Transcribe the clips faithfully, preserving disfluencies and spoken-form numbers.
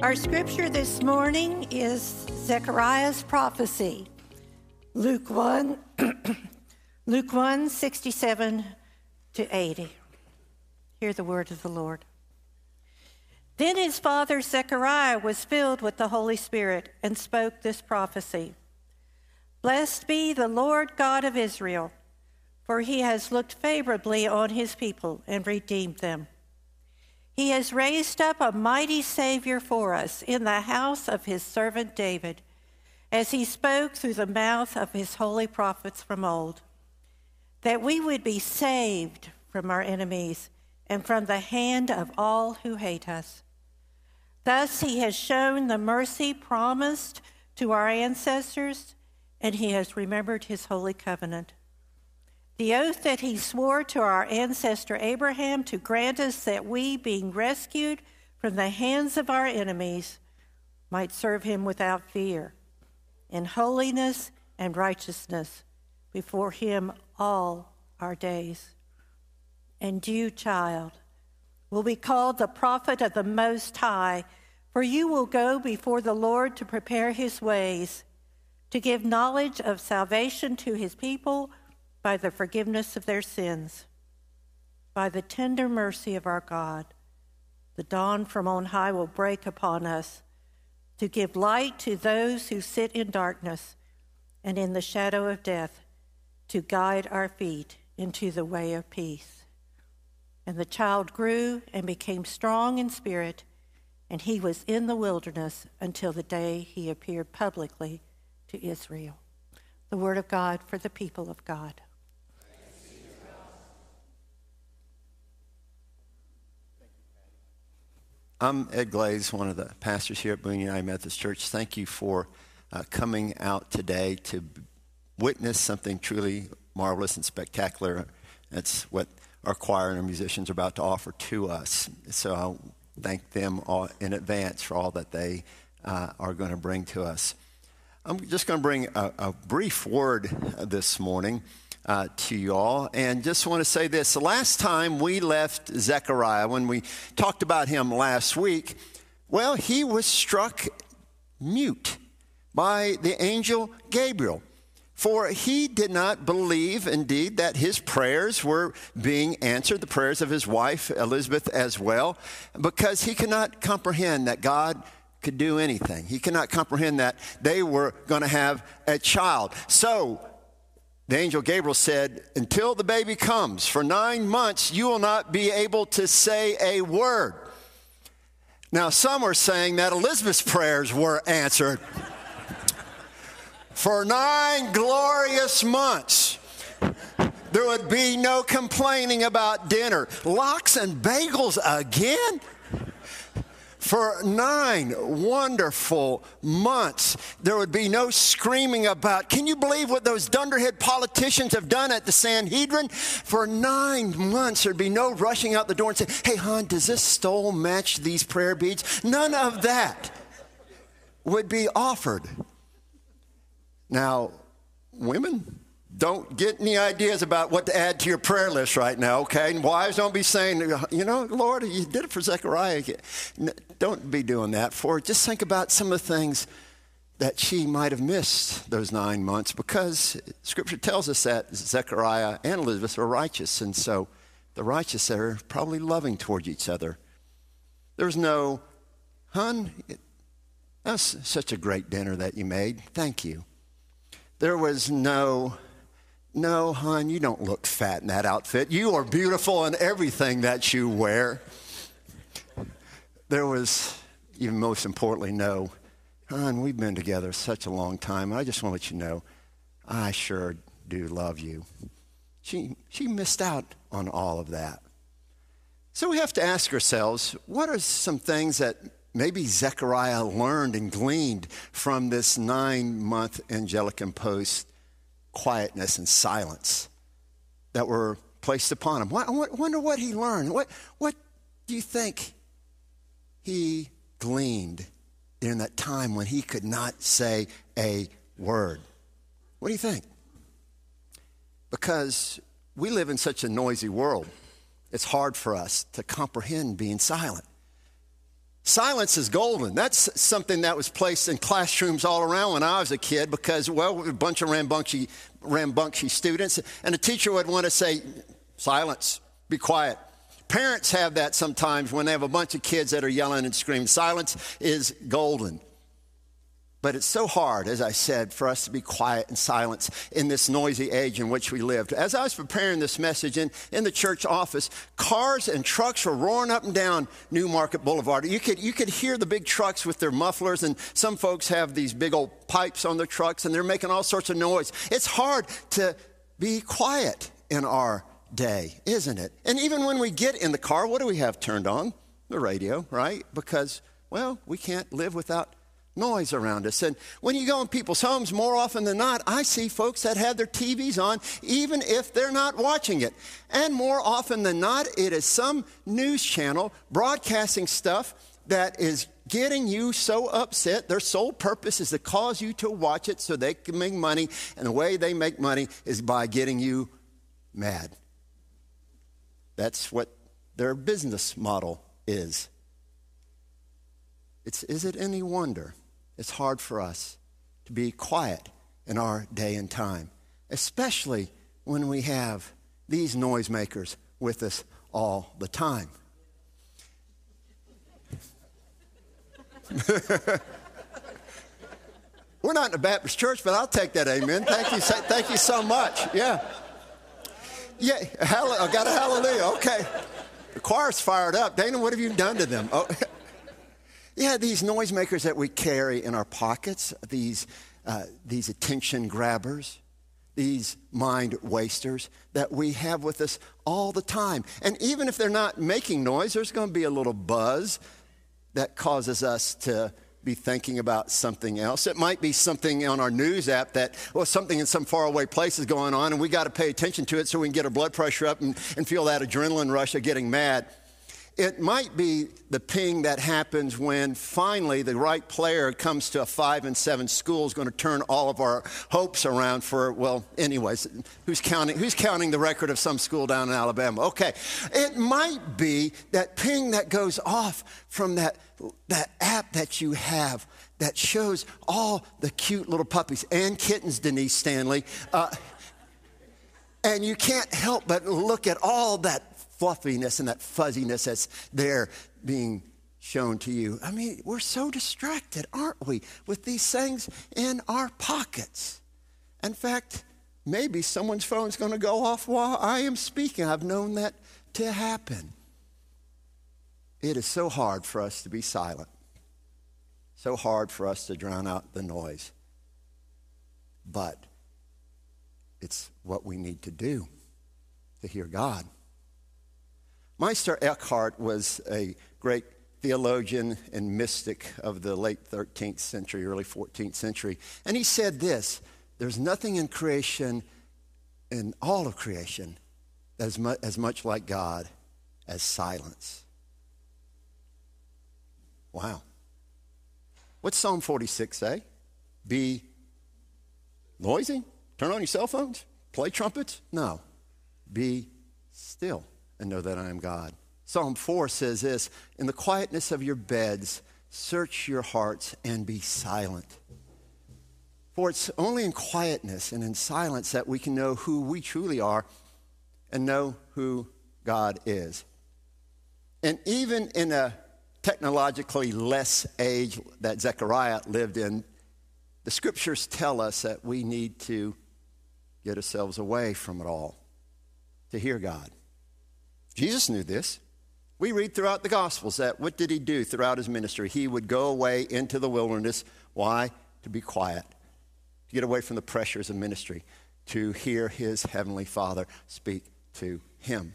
Our scripture this morning is Zechariah's prophecy, Luke one, Luke one, sixty-seven to eighty. Hear the word of the Lord. Then his father Zechariah was filled with the Holy Spirit and spoke this prophecy. Blessed be the Lord God of Israel, for he has looked favorably on his people and redeemed them. He has raised up a mighty Savior for us in the house of his servant David, as he spoke through the mouth of his holy prophets from old, that we would be saved from our enemies and from the hand of all who hate us. Thus he has shown the mercy promised to our ancestors, and he has remembered his holy covenant. The oath that he swore to our ancestor Abraham to grant us that we, being rescued from the hands of our enemies, might serve him without fear, in holiness and righteousness before him all our days. And you, child, will be called the prophet of the Most High, for you will go before the Lord to prepare his ways, to give knowledge of salvation to his people by the forgiveness of their sins. By the tender mercy of our God, the dawn from on high will break upon us, to give light to those who sit in darkness and in the shadow of death, to guide our feet into the way of peace. And the child grew and became strong in spirit, and he was in the wilderness until the day he appeared publicly to Israel. The word of God for the people of God. I'm Ed Glaze, one of the pastors here at Boone United Methodist Church. Thank you for uh, coming out today to witness something truly marvelous and spectacular. That's what our choir and our musicians are about to offer to us. So I'll thank them all in advance for all that they uh, are going to bring to us. I'm just going to bring a, a brief word this morning Uh, to you all, and just want to say this. The last time we left Zechariah, when we talked about him last week, well, he was struck mute by the angel Gabriel, for he did not believe, indeed, that his prayers were being answered, the prayers of his wife Elizabeth as well, because he could not comprehend that God could do anything. He could not comprehend that they were going to have a child. So the angel Gabriel said, until the baby comes, for nine months, you will not be able to say a word. Now, some are saying that Elizabeth's prayers were answered. For nine glorious months, there would be no complaining about dinner. Lox and bagels again? For nine wonderful months, there would be no screaming about, can you believe what those dunderhead politicians have done at the Sanhedrin? For nine months, there'd be no rushing out the door and saying, hey, hon, does this stole match these prayer beads? None of that would be offered. Now, women, don't get any ideas about what to add to your prayer list right now, okay? And wives, don't be saying, you know, Lord, you did it for Zechariah. Don't be doing that for it. Just think about some of the things that she might have missed those nine months, because Scripture tells us that Zechariah and Elizabeth were righteous, and so the righteous are probably loving toward each other. There was no, hon, that was such a great dinner that you made. Thank you. There was no, no, hon, you don't look fat in that outfit. You are beautiful in everything that you wear. There was, even most importantly, no, hon, we've been together such a long time, and I just want to let you know, I sure do love you. She, she missed out on all of that. So we have to ask ourselves, what are some things that maybe Zechariah learned and gleaned from this nine-month angelic imposed quietness and silence that were placed upon him? I wonder what he learned. What, what do you think he gleaned during that time when he could not say a word? What do you think? Because we live in such a noisy world, it's hard for us to comprehend being silent. Silence is golden. That's something that was placed in classrooms all around when I was a kid because, well, a bunch of rambunctious, rambunctious students, and a teacher would want to say, silence, be quiet. Parents have that sometimes when they have a bunch of kids that are yelling and screaming. Silence is golden. But it's so hard, as I said, for us to be quiet and silent in this noisy age in which we lived. As I was preparing this message in, in the church office, cars and trucks were roaring up and down New Market Boulevard. You could, you could hear the big trucks with their mufflers, and some folks have these big old pipes on their trucks, and they're making all sorts of noise. It's hard to be quiet in our day, isn't it? And even when we get in the car, what do we have turned on? The radio, right? Because, well, we can't live without noise around us. And when you go in people's homes, more often than not, I see folks that have their T Vs on, even if they're not watching it. And more often than not, it is some news channel broadcasting stuff that is getting you so upset. Their sole purpose is to cause you to watch it so they can make money. And the way they make money is by getting you mad. That's what their business model is. It's, is it any wonder it's hard for us to be quiet in our day and time, especially when we have these noisemakers with us all the time? We're not in a Baptist church, but I'll take that amen. Thank you, thank you so much. Yeah. Yeah, I got a hallelujah. Okay. The choir's fired up. Dana, what have you done to them? Oh. Yeah, these noisemakers that we carry in our pockets, these, uh, these attention grabbers, these mind wasters that we have with us all the time. And even if they're not making noise, there's going to be a little buzz that causes us to be thinking about something else. It might be something on our news app that, well, something in some faraway place is going on, and we got to pay attention to it so we can get our blood pressure up and, and feel that adrenaline rush of getting mad. It might be the ping that happens when finally the right player comes to a five and seven school is going to turn all of our hopes around for, well, anyways, who's counting, who's counting the record of some school down in Alabama? Okay. It might be that ping that goes off from that, that app that you have that shows all the cute little puppies and kittens, Denise Stanley. Uh, and you can't help but look at all that fluffiness and that fuzziness that's there being shown to you. I mean, we're so distracted, aren't we, with these things in our pockets. In fact, maybe someone's phone's going to go off while I am speaking. I've known that to happen. It is so hard for us to be silent. So hard for us to drown out the noise. But it's what we need to do to hear God. Meister Eckhart was a great theologian and mystic of the late thirteenth century, early fourteenth century. And he said this: there's nothing in creation, in all of creation, as much, as much like God as silence. Wow. What's Psalm forty-six say? Be noisy? Turn on your cell phones? Play trumpets? No. Be still and know that I am God. Psalm four says this: in the quietness of your beds, search your hearts and be silent. For it's only in quietness and in silence that we can know who we truly are and know who God is. And even in a technologically less age that Zechariah lived in, the scriptures tell us that we need to get ourselves away from it all to hear God. Jesus knew this. We read throughout the Gospels that what did he do throughout his ministry? He would go away into the wilderness. Why? To be quiet, to get away from the pressures of ministry, to hear his heavenly Father speak to him.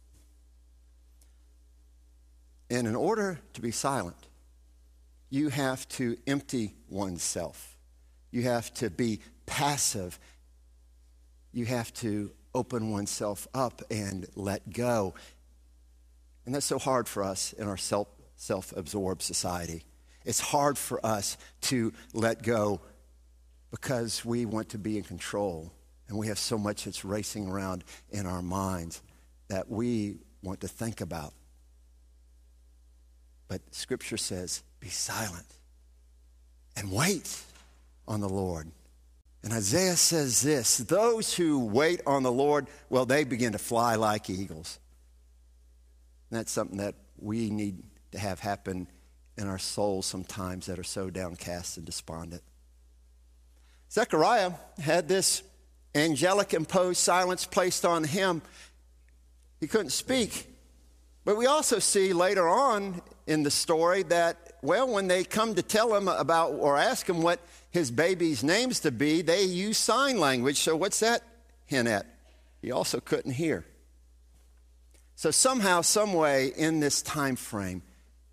And in order to be silent, you have to empty oneself. You have to be passive. You have to open oneself up and let go. And that's so hard for us in our self, self-absorbed society. It's hard for us to let go because we want to be in control. And we have so much that's racing around in our minds that we want to think about. But Scripture says, be silent and wait on the Lord. And Isaiah says this, those who wait on the Lord, well, they begin to fly like eagles. And that's something that we need to have happen in our souls sometimes that are so downcast and despondent. Zechariah had this angelic imposed silence placed on him. He couldn't speak. But we also see later on in the story that, well, when they come to tell him about or ask him what his baby's name's to be, they use sign language. So what's that hint at? He also couldn't hear. So somehow, some way in this time frame,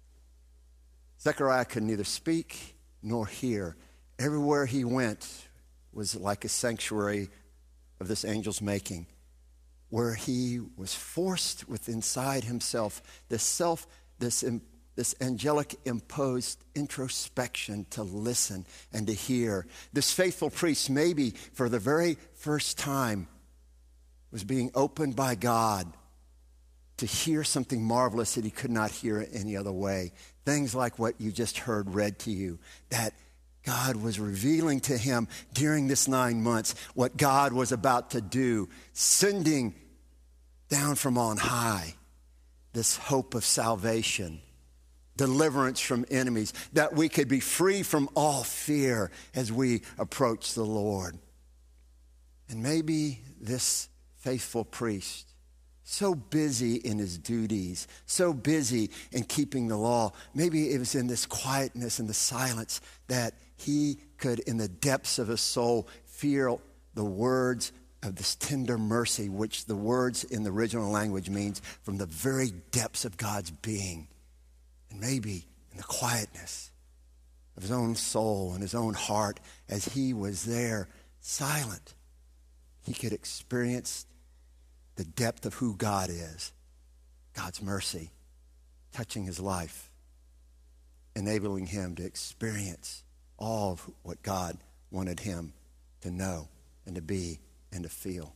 Zechariah could neither speak nor hear. Everywhere he went was like a sanctuary of this angel's making, where he was forced with inside himself this self, this, this angelic imposed introspection to listen and to hear. This faithful priest, maybe for the very first time, was being opened by God to hear something marvelous that he could not hear any other way. Things like what you just heard read to you, that God was revealing to him during this nine months what God was about to do, sending down from on high this hope of salvation, deliverance from enemies, that we could be free from all fear as we approach the Lord. And maybe this faithful priest, so busy in his duties, so busy in keeping the law, maybe it was in this quietness and the silence that he could, in the depths of his soul, feel the words of this tender mercy, which the words in the original language means from the very depths of God's being. And maybe in the quietness of his own soul and his own heart, as he was there silent, he could experience the depth of who God is, God's mercy, touching his life, enabling him to experience all of what God wanted him to know and to be and to feel.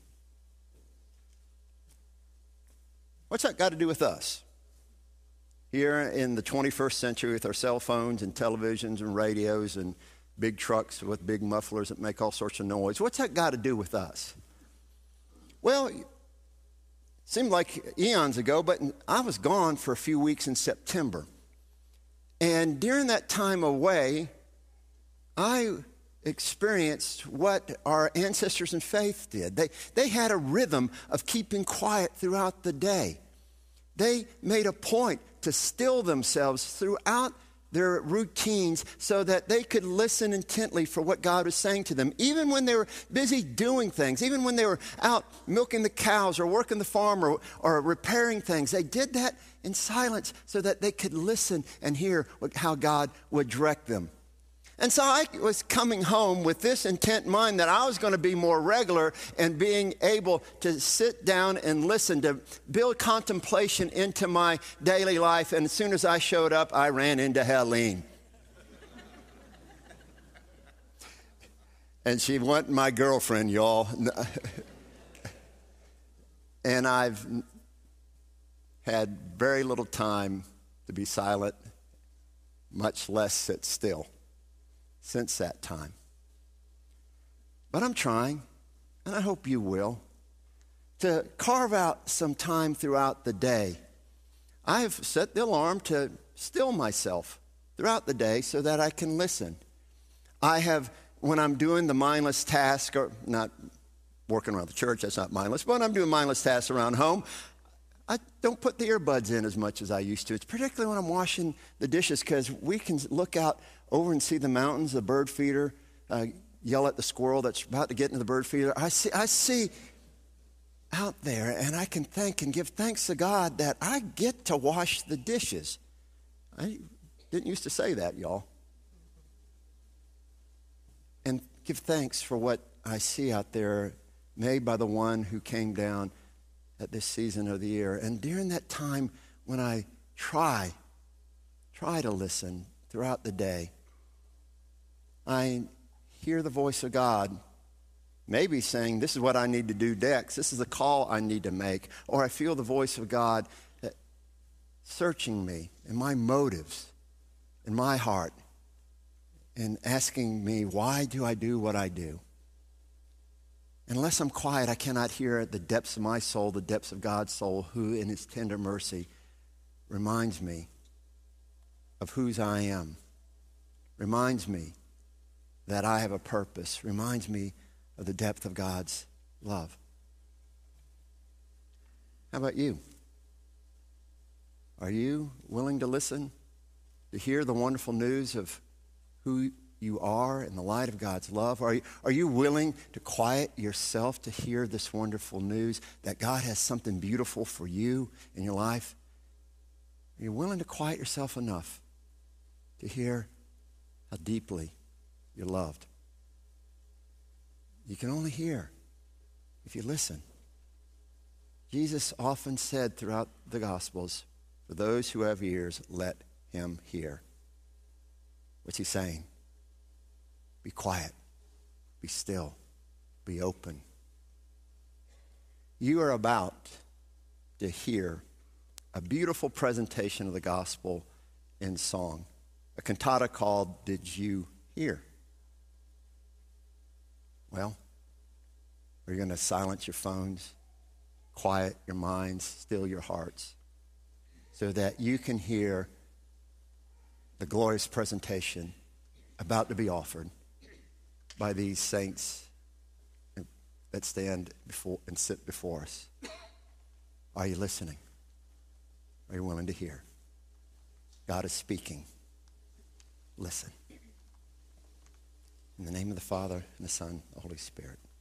What's that got to do with us? Here in the twenty-first century with our cell phones and televisions and radios and big trucks with big mufflers that make all sorts of noise, what's that got to do with us? Well, it seemed like eons ago, but I was gone for a few weeks in September. And during that time away, I experienced what our ancestors in faith did. They, they had a rhythm of keeping quiet throughout the day. They made a point to still themselves throughout their routines so that they could listen intently for what God was saying to them. Even when they were busy doing things, even when they were out milking the cows or working the farm or, or repairing things, they did that in silence so that they could listen and hear what, how God would direct them. And so I was coming home with this intent in mind that I was going to be more regular and being able to sit down and listen, to build contemplation into my daily life. And as soon as I showed up, I ran into Helene. And she wasn't my girlfriend, y'all. And I've had very little time to be silent, much less sit still since that time. But I'm trying, and I hope you will, to carve out some time throughout the day. I have set the alarm to still myself throughout the day so that I can listen. I have, when I'm doing the mindless task, or not working around the church, that's not mindless, but when I'm doing mindless tasks around home, I don't put the earbuds in as much as I used to. It's particularly when I'm washing the dishes, because we can look out over and see the mountains, the bird feeder, uh, yell at the squirrel that's about to get into the bird feeder. I see, I see out there, and I can thank and give thanks to God that I get to wash the dishes. I didn't used to say that, y'all. And give thanks for what I see out there made by the one who came down at this season of the year. And during that time when I try, try to listen throughout the day, I hear the voice of God maybe saying, this is what I need to do next. This is a call I need to make. Or I feel the voice of God that searching me and my motives and my heart and asking me, why do I do what I do? Unless I'm quiet, I cannot hear at the depths of my soul, the depths of God's soul, who in his tender mercy reminds me of whose I am, reminds me that I have a purpose, reminds me of the depth of God's love. How about you? Are you willing to listen, to hear the wonderful news of who you are in the light of God's love? Are you, are you willing to quiet yourself to hear this wonderful news that God has something beautiful for you in your life? Are you willing to quiet yourself enough to hear how deeply you're loved? You can only hear if you listen. Jesus often said throughout the Gospels, for those who have ears, let him hear. What's he saying? Be quiet. Be still. Be open. You are about to hear a beautiful presentation of the gospel in song, a cantata called Did You Hear? Well, are you going to silence your phones, quiet your minds, still your hearts, so that you can hear the glorious presentation about to be offered by these saints that stand before and sit before us? Are you listening? Are you willing to hear? God is speaking. Listen. In the name of the Father, and the Son, and the Holy Spirit.